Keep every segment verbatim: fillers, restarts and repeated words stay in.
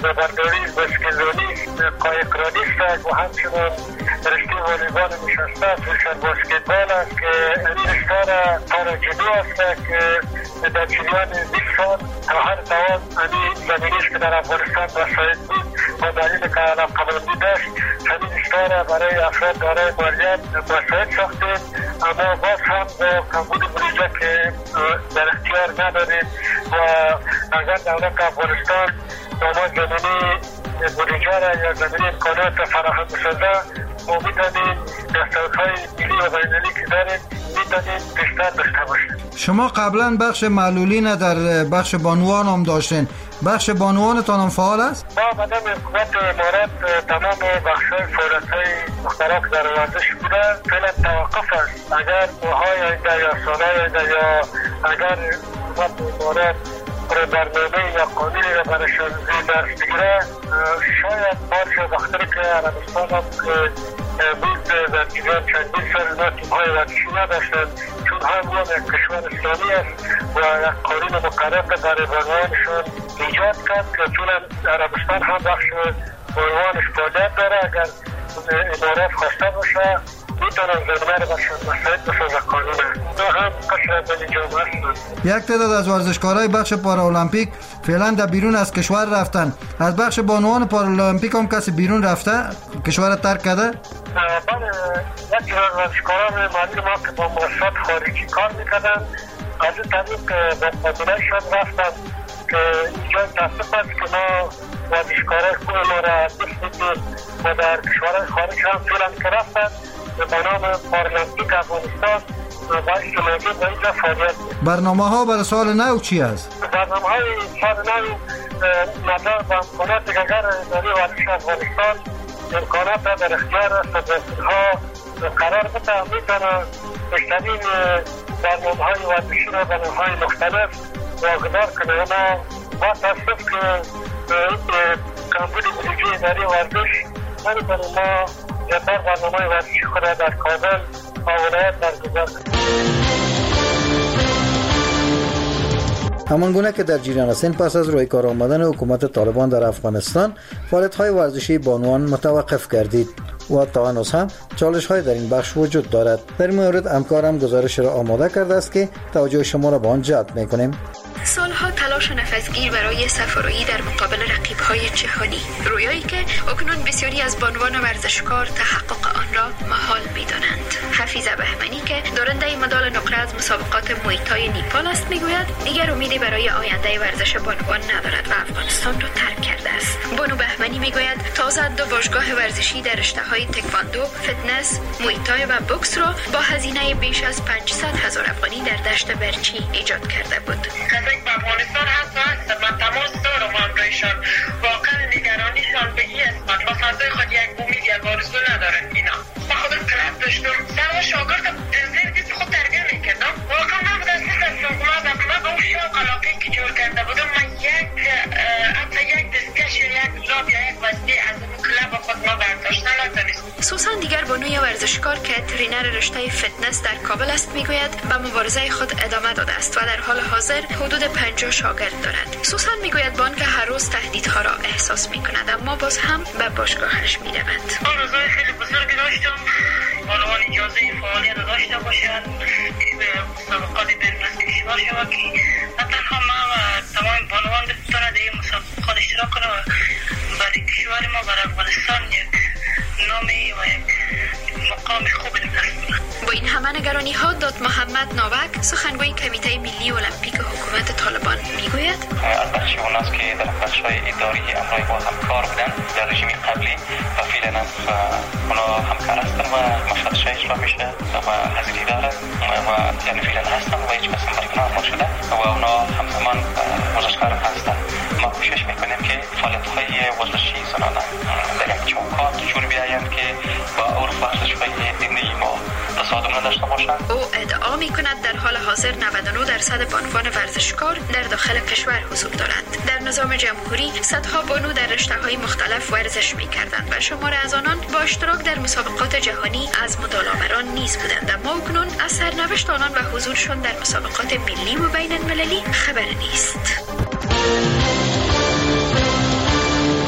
نبرداری، بسکلرانی، قایقرانی است و همچنان رشته والیبال نشسته است، روشن باسکتبال است که این رشته را پاراجودو است که در جریان بیست سال هر دوام این زمینی است که در افغانستان مساعد بود و دلیل که علاقمندی داشت همین رشته را برای افراد دارای مالیت مساعد ساختیم، اما باز هم با کمبود بودجه که در اختیار نداریم و اگر دولت افغانستان با ما زمینی بودجه را یا زمینی امکانات را فراهم بسازه ما میتونیم دستاوردهای ملی و بین‌المللی که داریم میتونیم بیشتر داشته باشیم. شما قبلا بخش معلولین در بخش بانوان هم داشتین، بخش بانوانتان هم فعال است؟ ما بدن حکومت امارات تمام بخش‌های فعالیت‌های مختلف در ورزش بوده فعلا توقف است. اگر ماهای آینده یا سالهای آینده یا اگر حکومت امارات برنامه یا قانونی را برشان دست بگیره شاید بارش وقتی که عربستان هم بود در جریان چندین سال اینا تیم‌های ورزشی نداشتند چون هم یک کشور اسلامی است و یک قانون مقرر برای بانوانشان ایجاد کرد که چون عربستان هم بخش بانوانش فعالیت داره. اگر امارات خواسته باشه میتونن زمینه رو برشان مساعد بسازه قانونه اونا هم قشر بین جامعه هستند. یک تعداد از ورزشکارای بخش پارالمپیک فعلا در بیرون از کشور رفتن. از بخش بانوان پارالمپیک هم کسی بیرون رفته کشور ترک کرده؟ بله، یک جور ورزشکاران معلوم ما که با مؤسسات خارجی کار میکردن از این طریق با قابلهشان رفتن که اینجا تصف است که ما ورزشکارای خوب ما را بسیدیم و در کشورهای خارج هم فعلا که رفتن به نام پارالمپیک افغانستان باعث موجود و اینجا فعالیت. برنامه ها برای سال نو چی است؟ برنامه های سال نو مدار به امکانات که اگر اداره ورزش افغانستان امکانات را در اختیار است و دستورها قرار بده میتونه بیشترین برنامه های ورزشی را برنامه های مختلف واگذار کنه. اما با تصف که کمبود بودجه اداره ورزش نمیتونه ما زیادتر برنامه ورزشی خود را در کابل و ولایت برگزار کنیم. همان گونه که در جریان است پس از روی کار آمدن حکومت طالبان در افغانستان فعالیت‌های ورزشی بانوان متوقف گردید و تا هنوز هم چالش‌های در این بخش وجود دارد. در این مورد همکارم گزارش را آماده کرده است که توجه شما را به آن جلب می‌کنیم. سالها تلاش نفسگیر برای سفارایی در مقابل رقیب‌های جهانی، رویایی که اکنون بسیاری از بانوان ورزشکار تحقق آن را محال می‌دانند. حفیظ بهمنی که دارنده مدال نقره از مسابقات مویتای نیپال است میگوید دیگر امیدی برای آینده ورزش بانوان ندارد و افغانستان را ترک کرده است. بانو بهمنی میگوید تازه دو باشگاه ورزشی در رشته‌های تکواندو، فتنس، مویتای و بوکس را با هزینه بیش از پانصد هزار افغانی در دشت برچی ایجاد کرده بود. افغانستان هست و هست من تماس دارم همراهشان واقعا نگرانیشان به این اسمت و فضای خود یک امید یک آرزو ندارن اینا. من خودم کلاب داشتم سوا شاگردم زیر دیز خود تربیه میکردم واقعا من بود از دیز از شاگردم من به اون شوق علاقه که جور کرده بودم من یک حتی یک دستکش یا یک لاب یا یک وسیله از اون کلاب خود ما برداشت نتونست. سوسن دیگر بانوی ورزشکار که ترینر رشته فتنس در کابل است میگوید به مبارزه خود ادامه داده است و در حال حاضر حدود پنجاه شاگرد دارد. سوسن میگوید با آنکه هر روز تهدیدها را احساس میکند اما باز هم به باشگاهش میرود. آرزوی خیلی بزرگی داشتم بانوان اجازه فعالیت داشته باشند به مسابقات بین‌المللی کشور شود که نه تنها ما و تمام بانوان بتونه در این مسابقات اشتراک کنه و برای کشور ما برای افغانستان یک نامی و یک مقام خوب دست با این همه نگرانی ها داد محمد ناوک سخنگوی کمیته ملی المپیک حکومت طالبان میگوید از بخشی اوناست که در بخش‌های اداری همراه با هم کار بودن در رژیم قبلی و فعلا اونا همکار هستن و مشهدش اجرا میشه و حضوری داره و یعنی فعلا هستن و هیچ قسم برکنار نشده و اونا همزمان ورزشکار هستن. ما کوشش میکنیم که فعالیت‌های ورزشی زنانه در یک چوکات جور بیایند که با عرف ورزش‌های دینی ما تصادم نداشته باشند. او ادعا میکند در حال حاضر نود و نه درصد بانوان ورزشکار در داخل کشور حضور دارند. در نظام جمهوری صدها بانو در رشته‌های مختلف ورزش میکردند و شمار از آنان با اشتراک در مسابقات جهانی از مدالآوران نیز بودند، اما اکنون از سرنوشت آنان و حضورشان در مسابقات ملی و بین المللی خبر نیست.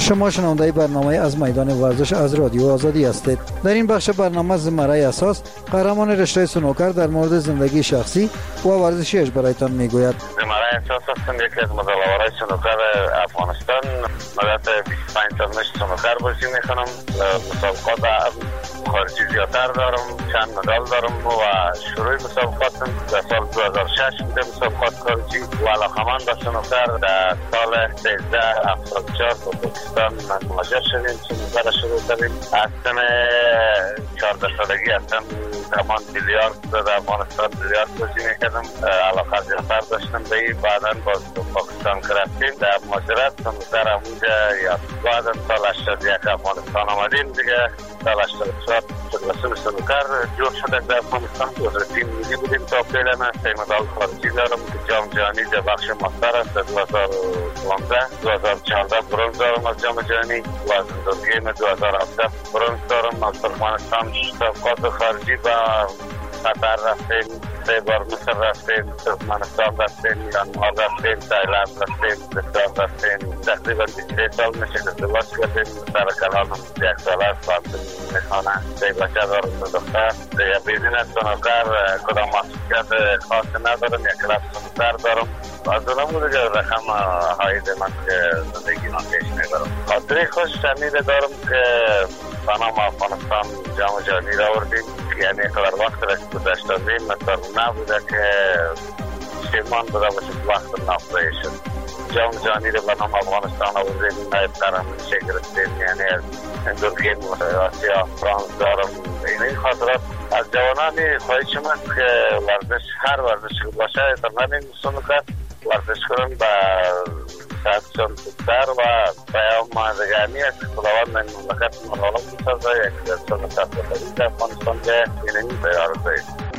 شما شنونده برنامه از میدان ورزش از رادیو آزادی هستید. در این بخش برنامه زمره اساس قهرمان رشته سنوکر در مورد زندگی شخصی و ورزشیش برایتان میگوید. زمره اساس هستم، یکی از مدل‌آورای سنوکر افغانستان. مدت بیست و پنج سال مشت سنوکر بازی میکنم. مسابقات خارجی زیادتر دارم، چند مدال دارم و شروع مسابقاتم در سال دو هزار و شش بوده. مسابقات خارجی و علاقمند به سنوکر در سال سیزده هفتاد و چهار با پاکستان مهاجر شدیم. سنوکر شروع کردیم. از سن چهارده سالگی هستم تمام بیلیارد در افغانستان بیلیارد بازی میکردم. علاقه زیادتر داشتم به این. بعدا باز پاکستان رفتیم در مهاجرت. سنوکر همونجا یا بعدا سال هشتاد و یک افغانستان آمدیم دیگه. سال هشتاد و چهار فدراسیون سنوکر جور شده در افغانستان. دو تیم ملی بودیم تا فعلا. سه مدال خارجی دارم. جام جهانی در بخش ماستر است. دو هزار و پانزده دو هزار و چهارده برنز دارم از جام جهانی. وزن دو دو هزار و هفده برنز دارم. از ترکمنستان مسابقات خارجی با قطر رفتیم، سه بار مصر رفتیم، ترکمنستان رفتیم، میانمار رفتیم، تایلند رفتیم، پاکستان رفتیم. تقریبا بیست و سه سال میشه ازدواج کردیم. سر کلانم یک سال است. فاطمه میخوانه. سه بچه دارم، دو دختر. یه بیزینس سنوکر کدام مسئولیت خاصی ندارم. یک کلاس سنوکر دارم. از اونم دیگه رقم هایده من که زندگی من پیش میبرم. خاطری خوش شنیده دارم که بنام افغانستان جام جهانی را آوردیم. یعنی اقدار وقت را که گذشته دیم مثلا نبوده که شیمان بوده باشه وقت نافته شد. جام جهانی را بنام افغانستان آوردیم. نایب قهرمانی گرفتیم. یعنی از اندورگیم آسیا فرانس دارم. این خاطرات از جوانانی خواهش من که ورزش هر ورزش باشه در همین سنوکر ورزش کنن با صحتشان بهتر و پیام دگرمی است. خداوند من مملکت ملالم بسازه. یک سنوکر بسازی در افغانستان که اینمی بیار دارید.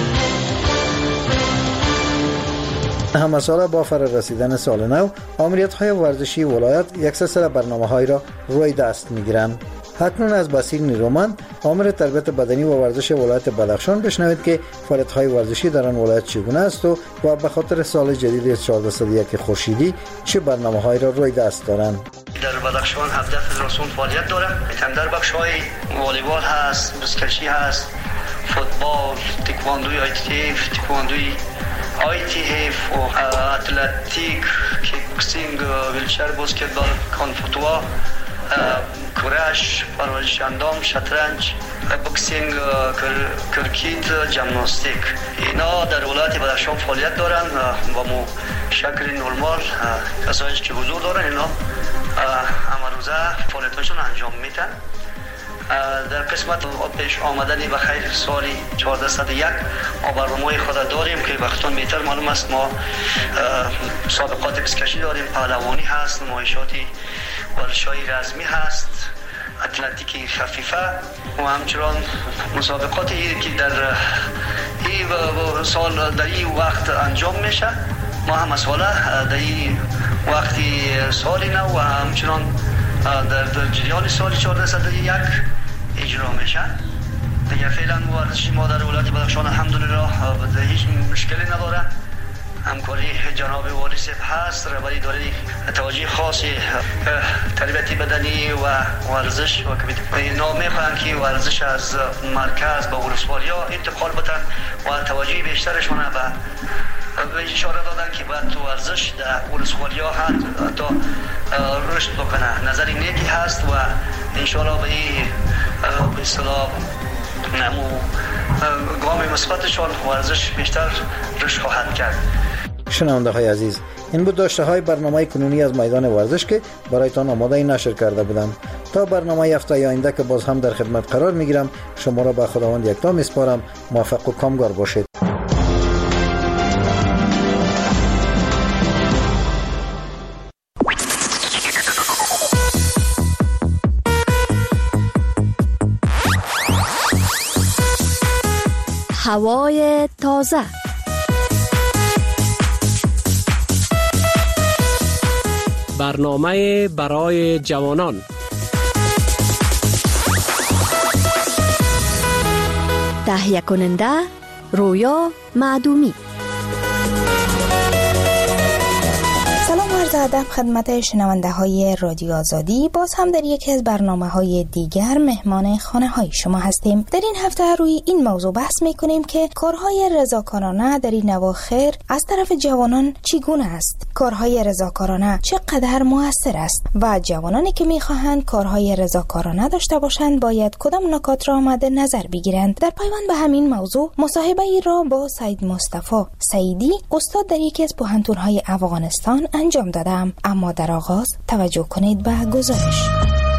همه ساله با فرا رسیدن سال نو آمریت های ورزشی ولایت یک سلسله برنامه های را روی دست می گیرند. اکنون از بصیر نیرومند آمر تربیت بدنی و ورزش ولایت بدخشان بشنوید که فعالیت های ورزشی در آن ولایت چگونه است و و به خاطر سال جدید چهارده صد و یک خورشیدی چه برنامه های را روی دست دارند. در بدخشان هفده فدراسیون فعالیت داره. در بخش های والیبال هست، بسکشی هست، فوتبال، تکواندوی آی تی اف، تکواندوی آی تی اف و اتلتیک، کیک بوکسینگ، ویلچر بسکتبال، کانفوتوا، کورش، پرورش اندام، شطرنج، بوکسینگ، کرکیت، جمناستیک. اینا در ولایت بدخشان فعالیت دارن با مو شکل نورمال. کسایی که حضور دارن اینا اما روزه فعالیتاشون انجام میتن. در قسمت پیش آمدنی به خیر سالی چهارده صد و یک ما برنامه خود داریم که وقتان بهتر معلوم است. ما مسابقات بسکشی داریم، پهلوانی هست، نمایشاتی ورزش‌های رزمی هست، اتلتیکی خفیفه و همچنان مسابقاتی که در این سال در این وقت انجام میشه. ما هم مسئله در این وقتی سالی نو و همچنان در جریان سال چهارده صد و یک اجرا میشه. دیگه فعلا ورزش ما در ولایت بدخشان الحمدلله هیچ مشکلی نداره. همکاری جناب والی صاحب هست. رهبری داره توجه خاصی تربیت بدنی و ورزش و اینا میخوان که ورزش از مرکز به ولسوالی‌ها انتقال بدن و توجه بیشترشون به اشاره دادن که باید تو ورزش در ولسوالی‌ها حتی رشد بکنه. نظری نیکی هست و انشاءالله به این به اصطلاح نمو گام مثبتشان ورزش بیشتر رشد خواهد کرد. شنونده های عزیز، این بود داشته های برنامه کنونی از میدان ورزش که برایتان آماده نشر کرده بودم. تا برنامه هفته آینده که باز هم در خدمت قرار میگیرم، شما را به خداوند یکتا میسپارم. موفق و کامگار باشید. هوای تازه، برنامه برای جوانان، تهیه کننده رویا معدومی. سلام عرض ادب خدمت شنونده های رادیو آزادی. باز هم در یکی از برنامه های دیگر مهمان خانه های شما هستیم. در این هفته روی این موضوع بحث میکنیم که کارهای رضاکارانه در این اواخر از طرف جوانان چگونه است، کارهای رضاکارانه چقدر مؤثر است و جوانانی که میخواهند کارهای رضاکارانه داشته باشند باید کدام نکات را مد نظر بگیرند. در پیوند به همین موضوع مصاحبه ای را با سید مصطفی سعیدی استاد در یکی از پوهنتون‌های افغانستان انجام دادم. اما در آغاز توجه کنید به گزارش.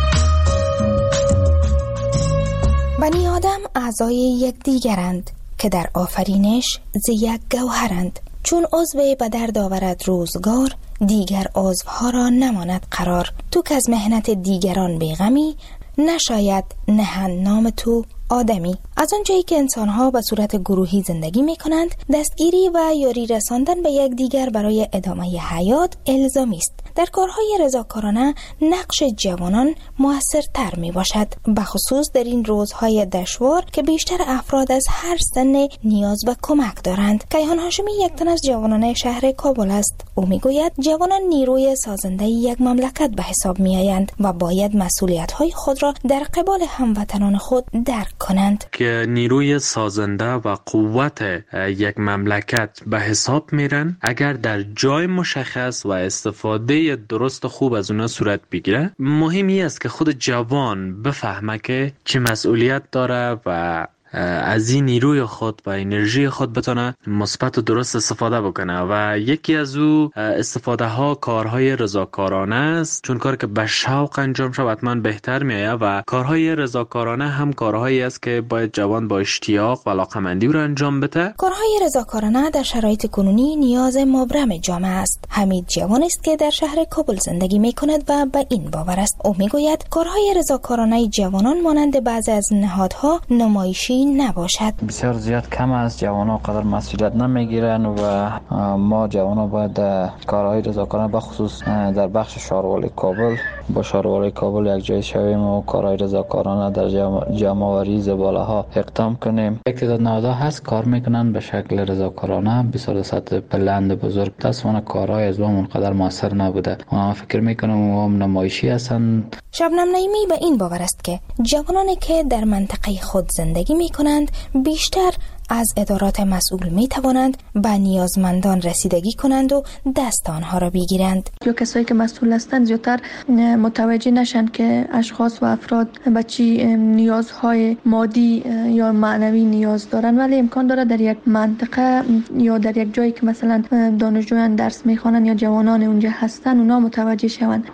بنی آدم اعضای یکدیگرند که در آفرینش ز یک گوهرند. چون عضو به درد آورد روزگار، دیگر عضوها را نماند قرار. تو که از مهنت دیگران بیغمی، نشاید نهند نام تو آدمی. از آنجایی که انسان‌ها به صورت گروهی زندگی می‌کنند، دستگیری و یاری رساندن به یکدیگر برای ادامه حیات الزامی است. در کارهای رضاکارانه نقش جوانان موثرتر میباشد، به خصوص در این روزهای دشوار که بیشتر افراد از هر سن نیاز به کمک دارند. کیهان هاشمی یک تن از جوانان شهر کابل است. او میگوید جوانان نیروی سازنده یک مملکت به حساب میآیند و باید مسئولیت‌های خود را در قبال هموطنان خود درک کنند. که نیروی سازنده و قوت یک مملکت به حساب میرن اگر در جای مشخص و استفاده درست خوب از اونا صورت بگیره. مهمی است که خود جوان بفهمه که چه مسئولیت داره و از این نیروی خود و انرژی خود بتونه مثبت و درست استفاده بکنه و یکی از او استفاده ها کارهای رضاکارانه است. چون کار که به شوق انجام شود حتما بهتر میآید و کارهای رضاکارانه هم کارهایی است که باید جوان با اشتیاق و علاقه‌مندی رو انجام بده. کارهای رضاکارانه در شرایط کنونی نیاز مبرم جامعه است. حمید جوان است که در شهر کابل زندگی میکند و به این باور است. او میگوید کارهای رضاکارانه جوانان مانند بعضی از نهادها نمایشی نباشد. بسیار زیاد کم است. جوانان قدر مسئولیت نمیگیرن و ما جوانان باید کارهای رضاکارانه به خصوص در بخش شهروالی کابل با شهروالی کابل یک جای شویم و کارهای رضاکارانه در جمع‌آوری زباله‌ها اقدام کنیم. یک تعداد نهادها هست کار میکنن به شکل رضاکارانه بسیار سطح بلند بزرگ. متأسفانه کارهای از اون قدر موثر نبوده. ما فکر میکنم هم نمایشی هستن. شبنم نعیمی به این باور است که جوانانی که در منطقه خود زندگی میکنند بیشتر از ادارات مسئول می توانند به نیازمندان رسیدگی کنند و دست آنها را بگیرند. یا کسایی که مسئول هستند زیادتر متوجه نشن که اشخاص و افراد به چی نیازهای مادی یا معنوی نیاز دارن، ولی امکان داره در یک منطقه یا در یک جایی که مثلا دانشجویان درس میخوانن یا جوانان اونجا هستن اونا متوجه شوند.